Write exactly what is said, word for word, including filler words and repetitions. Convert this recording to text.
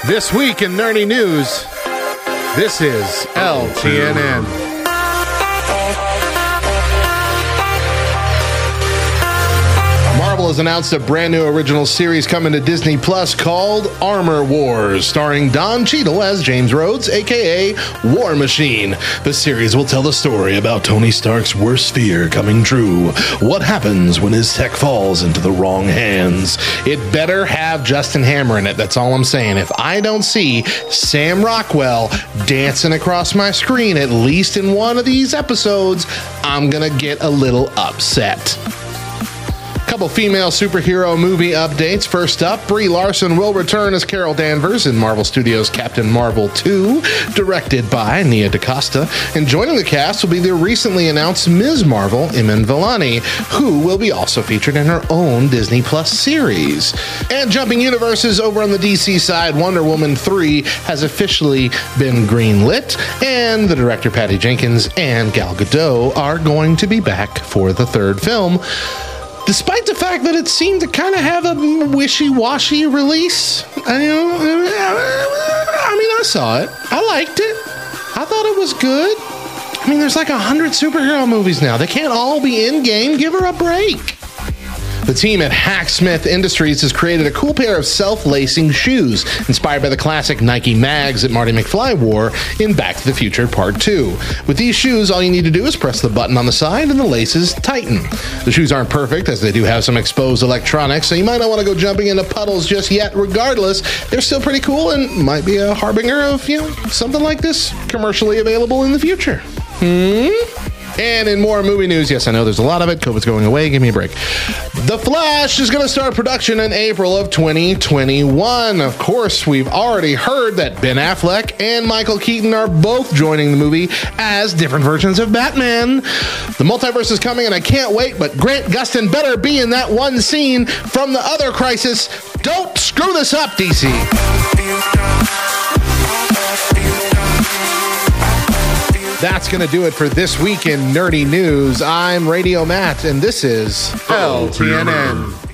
This week in nerdy news, this is L T N N. Marvel has announced a brand new original series coming to Disney Plus called Armor Wars, starring Don Cheadle as James Rhodes, aka War Machine. The series will tell the story about Tony Stark's worst fear coming true. What happens when his tech falls into the wrong hands? It better have Justin Hammer in it, that's all I'm saying. If I don't see Sam Rockwell dancing across my screen, at least in one of these episodes, I'm gonna get a little upset. Couple female superhero movie updates. First up, Brie Larson will return as Carol Danvers in Marvel Studios' Captain Marvel two, directed by Nia DaCosta. And joining the cast will be the recently announced Miz Marvel, Iman Vellani, who will be also featured in her own Disney Plus series. And jumping universes over on the D C side, Wonder Woman three has officially been greenlit, and the director Patty Jenkins and Gal Gadot are going to be back for the third film, despite the fact that it seemed to kind of have a wishy-washy release. I, you know, I mean, I saw it. I liked it. I thought it was good. I mean, there's like a hundred superhero movies now. They can't all be in-game. Give her a break. The team at Hacksmith Industries has created a cool pair of self-lacing shoes inspired by the classic Nike mags that Marty McFly wore in Back to the Future Part two. With these shoes, all you need to do is press the button on the side and the laces tighten. The shoes aren't perfect, as they do have some exposed electronics, so you might not want to go jumping into puddles just yet. Regardless, they're still pretty cool and might be a harbinger of, you know, something like this commercially available in the future. Hmm? And in more movie news, yes, I know there's a lot of it. COVID's going away. Give me a break. The Flash is going to start production in April of twenty twenty-one. Of course, we've already heard that Ben Affleck and Michael Keaton are both joining the movie as different versions of Batman. The multiverse is coming, and I can't wait, but Grant Gustin better be in that one scene from the other Crisis. Don't screw this up, D C. That's going to do it for this week in Nerdy News. I'm Radio Matt, and this is L T N N.